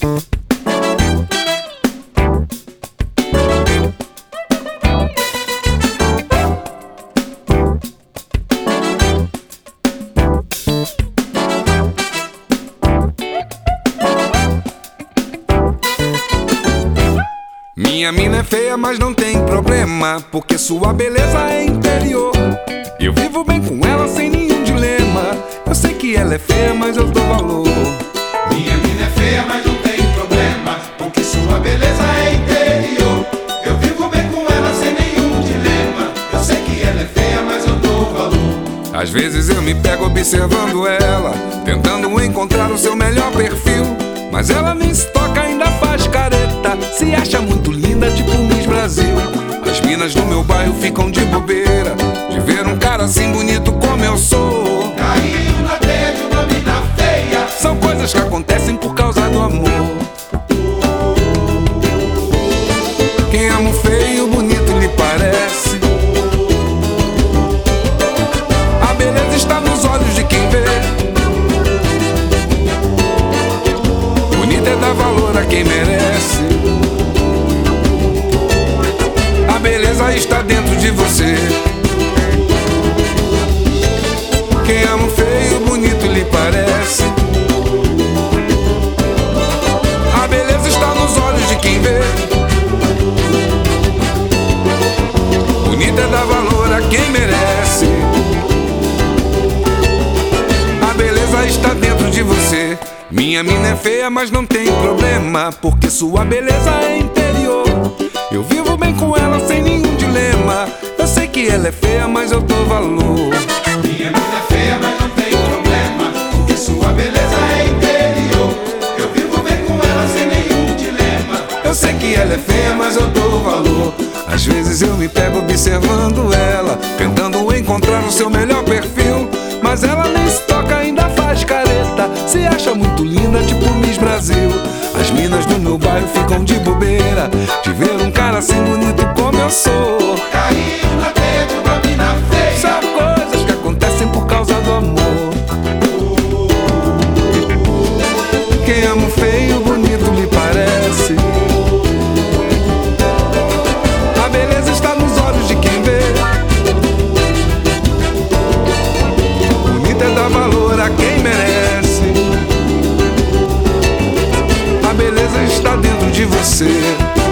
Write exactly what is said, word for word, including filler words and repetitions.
Minha mina é feia, mas não tem problema, porque sua beleza é interior. Eu vivo bem com ela sem nenhum dilema. Eu sei que ela é feia, mas eu dou valor. Minha mina é feia, mas não tem problema, porque sua beleza é interior. Eu vivo bem com ela sem nenhum dilema. Eu sei que ela é feia, mas eu dou valor. Às vezes eu me pego observando ela, tentando encontrar o seu melhor perfil, mas ela nem se toca, ainda faz careta, se acha muito linda, tipo Miss Brasil. As minas do meu bairro ficam de bobeira de ver um cara assim bonito como eu sou. Caiu na teia de uma mina feia. São coisas que acontecem por causa do amor. Quem ama o feio, bonito lhe parece. A beleza está nos olhos de quem vê. Bonita é dar valor a quem merece. A beleza está dentro de você. Quem ama o feio, bonito lhe parece. A beleza está nos olhos de quem vê. Bonita é dar valor a quem merece. A beleza está dentro de você. Minha mina é feia, mas não tem problema, porque sua beleza é interior. Eu vivo bem com ela sem nenhum dilema. Eu sei que ela é feia, mas eu dou valor. Minha mina é feia, mas não tem problema, porque sua beleza é interior. Eu vivo bem com ela sem nenhum dilema. Eu sei que ela é feia, mas eu dou valor. Às vezes eu me pego observando ela, tentando encontrar o seu melhor perfil, mas ela nem se toca, ainda faz careta, se acha muito linda, tipo Miss Brasil. As minas do meu bairro ficam de bobeira de ver um cara assim bonito como eu sou. Caiu na teia de uma mina feia. São coisas que acontecem por causa do amor. Quem ama o feio, bonito lhe parece. A beleza está nos olhos de quem vê. Bonita é dar valor a quem merece. A beleza está dentro de você.